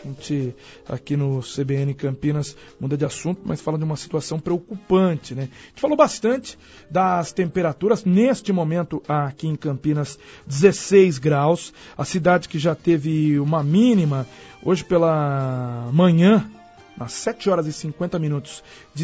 A gente, aqui no CBN Campinas, muda de assunto, mas fala de uma situação preocupante, né? A gente falou bastante das temperaturas, neste momento aqui em Campinas, 16 graus. A cidade que já teve uma mínima, hoje pela manhã, às 7 horas e 50 minutos, de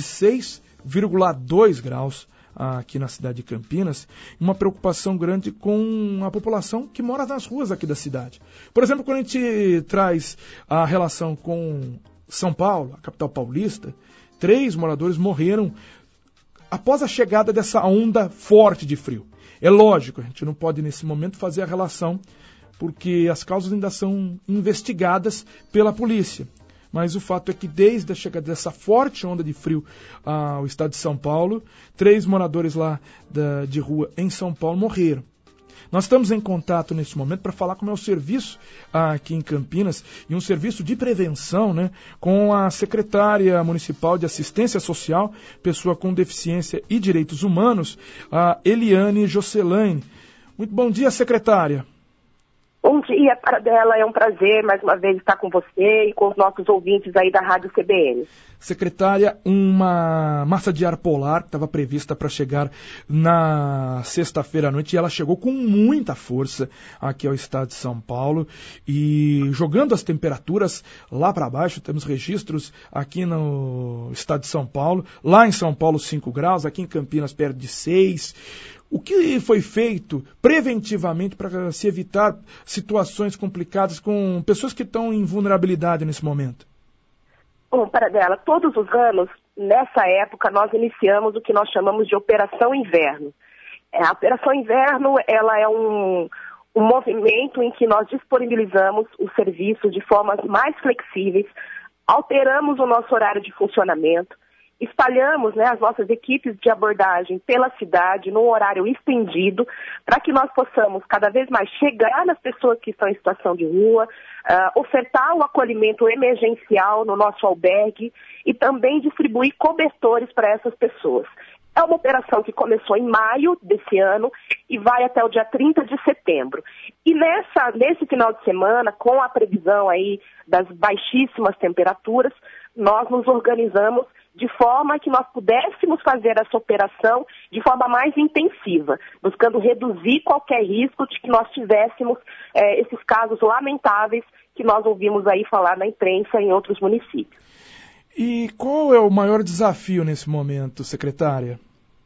6,2 graus aqui na cidade de Campinas, uma preocupação grande com a população que mora nas ruas aqui da cidade. Por exemplo, quando a gente traz a relação com São Paulo, a capital paulista, 3 moradores morreram após a chegada dessa onda forte de frio. É lógico, a gente não pode nesse momento fazer a relação, porque as causas ainda são investigadas pela polícia. Mas o fato é que desde a chegada dessa forte onda de frio ao estado de São Paulo, 3 moradores lá de rua em São Paulo morreram. Nós estamos em contato nesse momento para falar como é o serviço aqui em Campinas e um serviço de prevenção, né, com a secretária municipal de assistência social, pessoa com deficiência e direitos humanos, a Eliane Jocelaine. Muito bom dia, secretária. Bom dia, Paradela, é um prazer mais uma vez estar com você e com os nossos ouvintes aí da Rádio CBN. Secretária, uma massa de ar polar que estava prevista para chegar na sexta-feira à noite e ela chegou com muita força aqui ao estado de São Paulo e jogando as temperaturas lá para baixo. Temos registros aqui no estado de São Paulo, lá em São Paulo 5 graus, aqui em Campinas perto de 6. O que foi feito preventivamente para se evitar situações complicadas com pessoas que estão em vulnerabilidade nesse momento? Bom, Paradela, todos os anos, nessa época, nós iniciamos o que nós chamamos de Operação Inverno. A Operação Inverno, ela é um movimento em que nós disponibilizamos o serviço de formas mais flexíveis, alteramos o nosso horário de funcionamento, espalhamos, né, as nossas equipes de abordagem pela cidade num horário estendido para que nós possamos cada vez mais chegar nas pessoas que estão em situação de rua, ofertar o acolhimento emergencial no nosso albergue e também distribuir cobertores para essas pessoas. É uma operação que começou em maio desse ano e vai até o dia 30 de setembro. E nesse final de semana, com a previsão aí das baixíssimas temperaturas, nós nos organizamos de forma que nós pudéssemos fazer essa operação de forma mais intensiva, buscando reduzir qualquer risco de que nós tivéssemos esses casos lamentáveis que nós ouvimos aí falar na imprensa em outros municípios. E qual é o maior desafio nesse momento, secretária?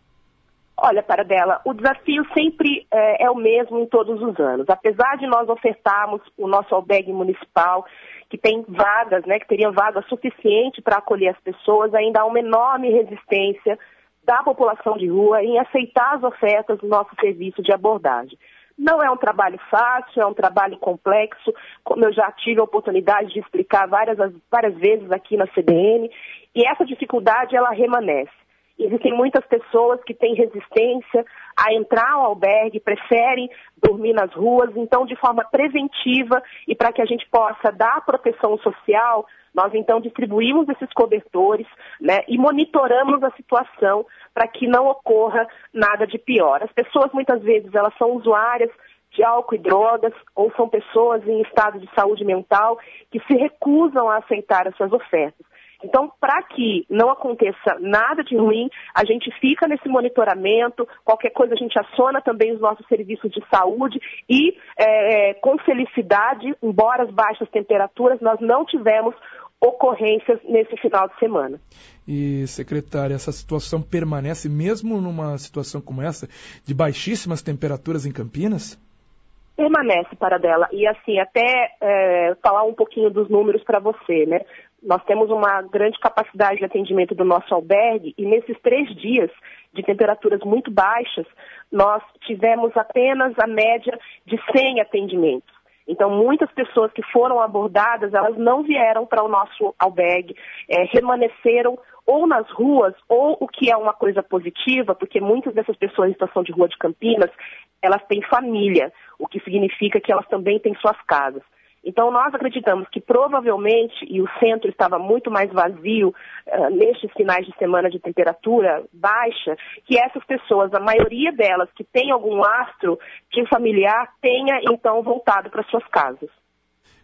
Olha, Paradela, o desafio sempre é o mesmo em todos os anos. Apesar de nós ofertarmos o nosso albergue municipal, que tem vagas, né, que teria vaga suficiente para acolher as pessoas, ainda há uma enorme resistência da população de rua em aceitar as ofertas do nosso serviço de abordagem. Não é um trabalho fácil, é um trabalho complexo, como eu já tive a oportunidade de explicar várias vezes aqui na CBN, e essa dificuldade ela remanesce. Existem muitas pessoas que têm resistência a entrar ao albergue, preferem dormir nas ruas, então de forma preventiva e para que a gente possa dar proteção social, nós então distribuímos esses cobertores, né, e monitoramos a situação para que não ocorra nada de pior. As pessoas muitas vezes elas são usuárias de álcool e drogas ou são pessoas em estado de saúde mental que se recusam a aceitar essas ofertas. Então, para que não aconteça nada de ruim, a gente fica nesse monitoramento, qualquer coisa a gente aciona também os nossos serviços de saúde e, com felicidade, embora as baixas temperaturas, nós não tivemos ocorrências nesse final de semana. E, secretária, essa situação permanece mesmo numa situação como essa, de baixíssimas temperaturas em Campinas? Permanece, Paradela. E assim, até falar um pouquinho dos números para você, né? Nós temos uma grande capacidade de atendimento do nosso albergue e nesses 3 dias de temperaturas muito baixas, nós tivemos apenas a média de 100 atendimentos. Então, muitas pessoas que foram abordadas, elas não vieram para o nosso albergue, permaneceram ou nas ruas, ou o que é uma coisa positiva, porque muitas dessas pessoas em situação de rua de Campinas, elas têm família, o que significa que elas também têm suas casas. Então, nós acreditamos que provavelmente, e o centro estava muito mais vazio nestes finais de semana de temperatura baixa, que essas pessoas, a maioria delas que tem algum lastro de familiar, tenha então voltado para suas casas.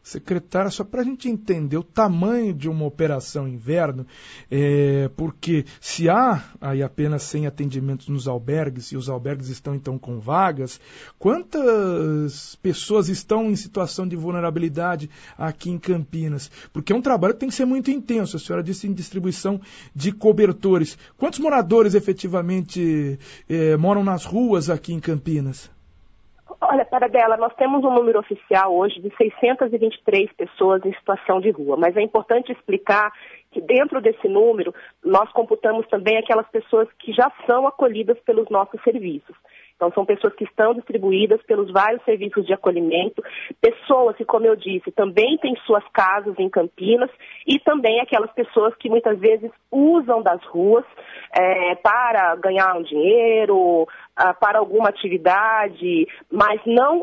Secretária, só para a gente entender o tamanho de uma operação inverno, porque se há aí apenas 100 atendimentos nos albergues, e os albergues estão então com vagas, quantas pessoas estão em situação de vulnerabilidade aqui em Campinas? Porque é um trabalho que tem que ser muito intenso. A senhora disse em distribuição de cobertores. Quantos moradores efetivamente moram nas ruas aqui em Campinas? Olha, Paradela, nós temos um número oficial hoje de 623 pessoas em situação de rua, mas é importante explicar que dentro desse número nós computamos também aquelas pessoas que já são acolhidas pelos nossos serviços. Então, são pessoas que estão distribuídas pelos vários serviços de acolhimento, pessoas que, como eu disse, também têm suas casas em Campinas e também aquelas pessoas que muitas vezes usam das ruas para ganhar um dinheiro, para alguma atividade, mas não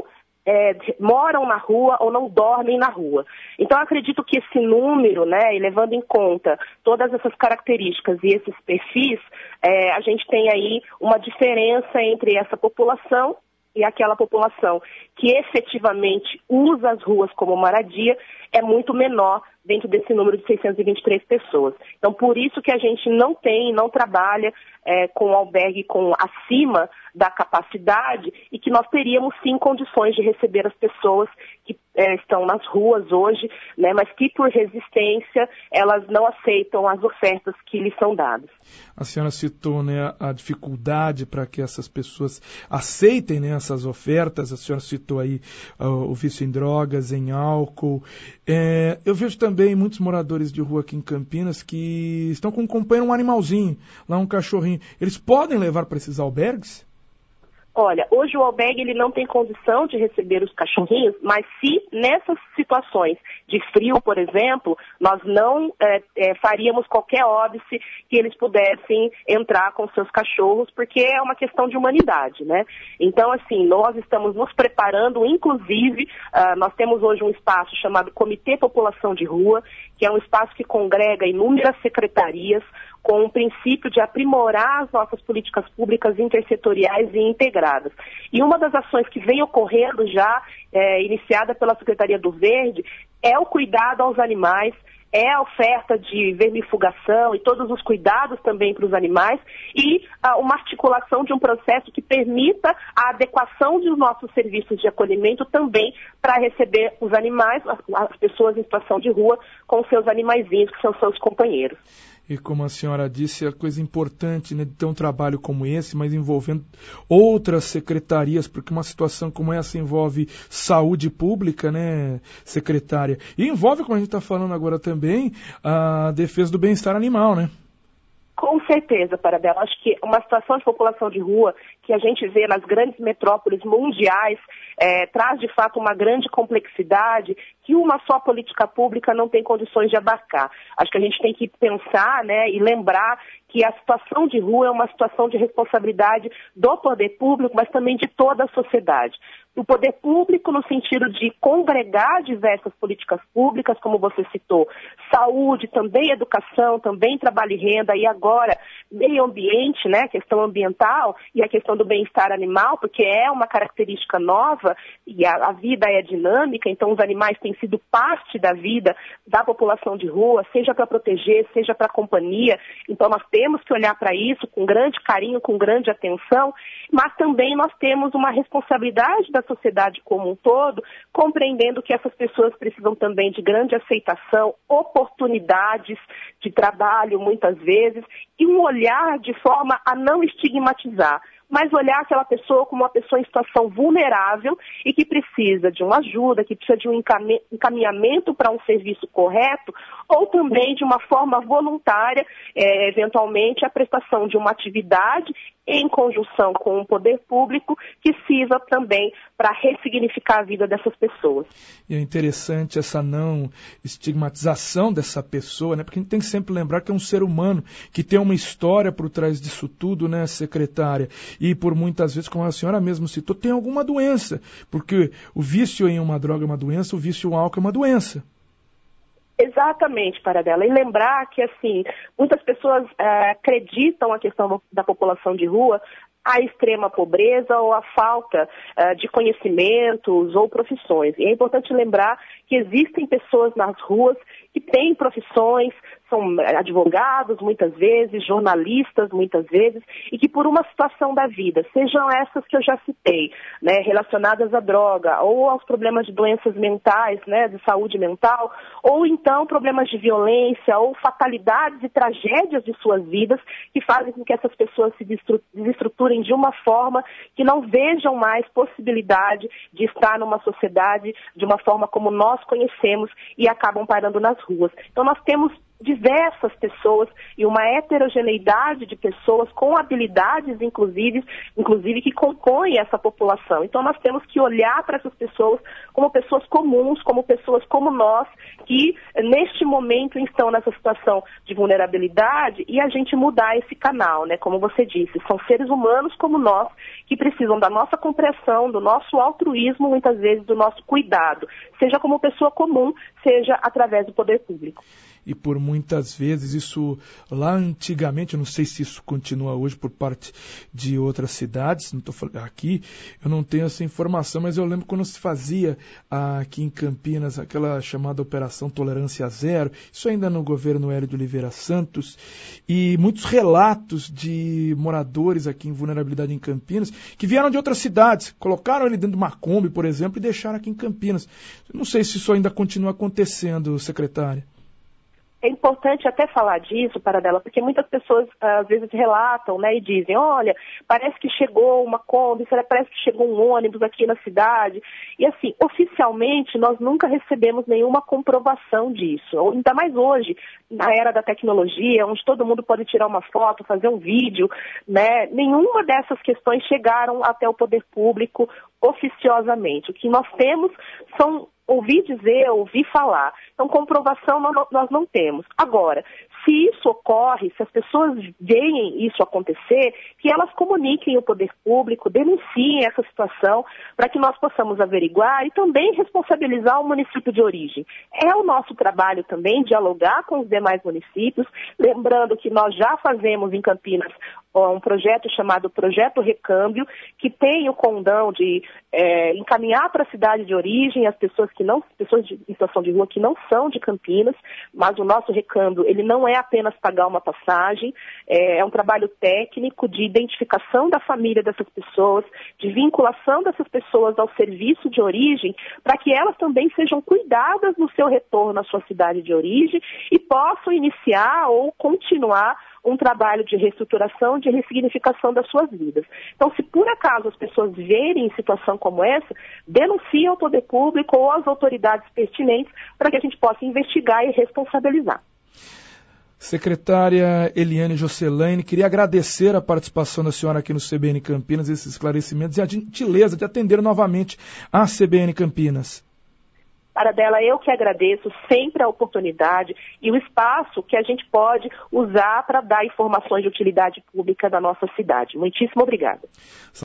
moram na rua ou não dormem na rua. Então, eu acredito que esse número, né, e levando em conta todas essas características e esses perfis, a gente tem aí uma diferença entre essa população e aquela população que efetivamente usa as ruas como moradia é muito menor dentro desse número de 623 pessoas. Então, por isso que a gente não trabalha com albergue acima da capacidade e que nós teríamos sim condições de receber as pessoas que estão nas ruas hoje, né, mas que por resistência elas não aceitam as ofertas que lhes são dadas. A senhora citou, né, a dificuldade para que essas pessoas aceitem, né, essas ofertas. A senhora citou aí o vício em drogas, em álcool. Eu vejo também muitos moradores de rua aqui em Campinas que estão com um companheiro, um animalzinho, lá um cachorrinho. Eles podem levar para esses albergues? Olha, hoje o albergue ele não tem condição de receber os cachorrinhos, mas se nessas situações de frio, por exemplo, nós não faríamos qualquer óbice que eles pudessem entrar com seus cachorros, porque é uma questão de humanidade, né? Então, assim, nós estamos nos preparando, inclusive, nós temos hoje um espaço chamado Comitê População de Rua, que é um espaço que congrega inúmeras secretarias, com o princípio de aprimorar as nossas políticas públicas intersetoriais e integradas. E uma das ações que vem ocorrendo já, iniciada pela Secretaria do Verde, é o cuidado aos animais, é a oferta de vermifugação e todos os cuidados também para os animais e uma articulação de um processo que permita a adequação dos nossos serviços de acolhimento também para receber os animais, as pessoas em situação de rua, com seus animaizinhos, que são seus companheiros. E como a senhora disse, é coisa importante, né, de ter um trabalho como esse, mas envolvendo outras secretarias, porque uma situação como essa envolve saúde pública, né, secretária? E envolve, como a gente está falando agora também, a defesa do bem-estar animal, né? Com certeza, Paradela. Acho que uma situação de população de rua que a gente vê nas grandes metrópoles mundiais traz, de fato, uma grande complexidade que uma só política pública não tem condições de abarcar. Acho que a gente tem que pensar, né, e lembrar que a situação de rua é uma situação de responsabilidade do poder público, mas também de toda a sociedade. O poder público no sentido de congregar diversas políticas públicas, como você citou, saúde, também educação, também trabalho e renda, e agora meio ambiente, né, questão ambiental e a questão do bem-estar animal, porque é uma característica nova e a vida é dinâmica, então os animais têm sido parte da vida da população de rua, seja para proteger, seja para companhia, então nós temos que olhar para isso com grande carinho, com grande atenção, mas também nós temos uma responsabilidade da sociedade como um todo, compreendendo que essas pessoas precisam também de grande aceitação, oportunidades de trabalho muitas vezes, e um olhar de forma a não estigmatizar, mas olhar aquela pessoa como uma pessoa em situação vulnerável e que precisa de uma ajuda, que precisa de um encaminhamento para um serviço correto, ou também de uma forma voluntária, eventualmente, a prestação de uma atividade em conjunção com o poder público que sirva também para ressignificar a vida dessas pessoas. E é interessante essa não estigmatização dessa pessoa, né? Porque a gente tem que sempre lembrar que é um ser humano que tem uma história por trás disso tudo, né, secretária? E por muitas vezes, como a senhora mesmo citou, tem alguma doença, porque o vício em uma droga é uma doença, o vício em álcool é uma doença. Exatamente, Paradela. E lembrar que, assim, muitas pessoas acreditam a questão da população de rua à extrema pobreza ou à falta de conhecimentos ou profissões. E é importante lembrar que existem pessoas nas ruas que têm profissões, são advogados muitas vezes, jornalistas muitas vezes, e que por uma situação da vida, sejam essas que eu já citei, né, relacionadas à droga, ou aos problemas de doenças mentais, né, de saúde mental, ou então problemas de violência, ou fatalidades e tragédias de suas vidas, que fazem com que essas pessoas se desestruturem de uma forma que não vejam mais possibilidade de estar numa sociedade de uma forma como nós conhecemos e acabam parando nas ruas. Então nós temos diversas pessoas e uma heterogeneidade de pessoas com habilidades, inclusive que compõem essa população. Então nós temos que olhar para essas pessoas como pessoas comuns, como pessoas como nós, que neste momento estão nessa situação de vulnerabilidade, e a gente mudar esse canal, né? Como você disse, são seres humanos como nós, que precisam da nossa compreensão, do nosso altruísmo, muitas vezes do nosso cuidado, seja como pessoa comum, seja através do poder público. E por muitas vezes, isso lá antigamente, eu não sei se isso continua hoje por parte de outras cidades, não estou falando aqui, eu não tenho essa informação, mas eu lembro quando se fazia aqui em Campinas aquela chamada Operação Tolerância Zero, isso ainda no governo Hélio de Oliveira Santos, e muitos relatos de moradores aqui em vulnerabilidade em Campinas, que vieram de outras cidades, colocaram ele dentro de uma Kombi, por exemplo, e deixaram aqui em Campinas. Não sei se isso ainda continua acontecendo, secretária. É importante até falar disso, Paradela, porque muitas pessoas às vezes relatam, né, e dizem, olha, parece que chegou uma Kombi, parece que chegou um ônibus aqui na cidade. E assim, oficialmente nós nunca recebemos nenhuma comprovação disso. Ainda mais hoje, na era da tecnologia, onde todo mundo pode tirar uma foto, fazer um vídeo, né? Nenhuma dessas questões chegaram até o poder público oficiosamente. O que nós temos são ouvi dizer, ouvi falar. Então, comprovação nós não temos. Agora, se isso ocorre, se as pessoas veem isso acontecer, que elas comuniquem ao poder público, denunciem essa situação, para que nós possamos averiguar e também responsabilizar o município de origem. É o nosso trabalho também dialogar com os demais municípios, lembrando que nós já fazemos em Campinas um projeto chamado Projeto Recâmbio, que tem o condão de encaminhar para a cidade de origem as pessoas em situação de rua que não são de Campinas, mas o nosso recâmbio, ele não é apenas pagar uma passagem, é um trabalho técnico de identificação da família dessas pessoas, de vinculação dessas pessoas ao serviço de origem, para que elas também sejam cuidadas no seu retorno à sua cidade de origem e possam iniciar ou continuar um trabalho de reestruturação, de ressignificação das suas vidas. Então, se por acaso as pessoas verem situação como essa, denunciem ao poder público ou às autoridades pertinentes para que a gente possa investigar e responsabilizar. Secretária Eliane Jocelaine, queria agradecer a participação da senhora aqui no CBN Campinas, esses esclarecimentos e a gentileza de atender novamente a CBN Campinas. Paradela, eu que agradeço sempre a oportunidade e o espaço que a gente pode usar para dar informações de utilidade pública da nossa cidade. Muitíssimo obrigada.